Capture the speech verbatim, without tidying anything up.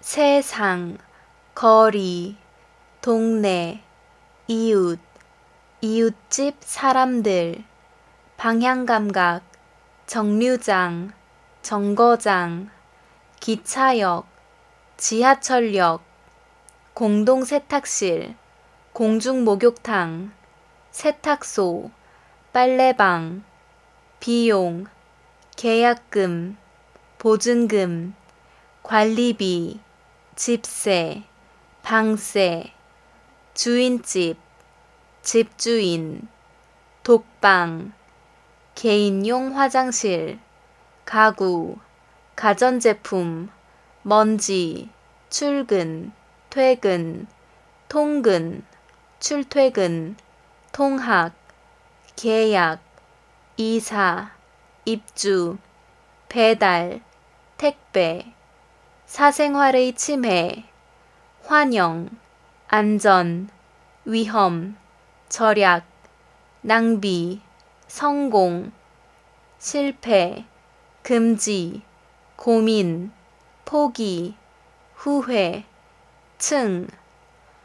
세상, 거리, 동네, 이웃, 이웃집 사람들, 방향감각, 정류장, 정거장, 기차역, 지하철역, 공동세탁실, 공중목욕탕, 세탁소, 빨래방, 비용, 계약금, 보증금, 관리비, 집세, 방세, 주인집, 집주인, 독방, 개인용 화장실, 가구, 가전제품, 먼지, 출근, 퇴근, 통근, 출퇴근, 통학, 계약, 이사, 입주, 배달, 택배, 사생활의 침해, 환영, 안전, 위험, 절약, 낭비, 성공, 실패, 금지, 고민, 포기, 후회, 층,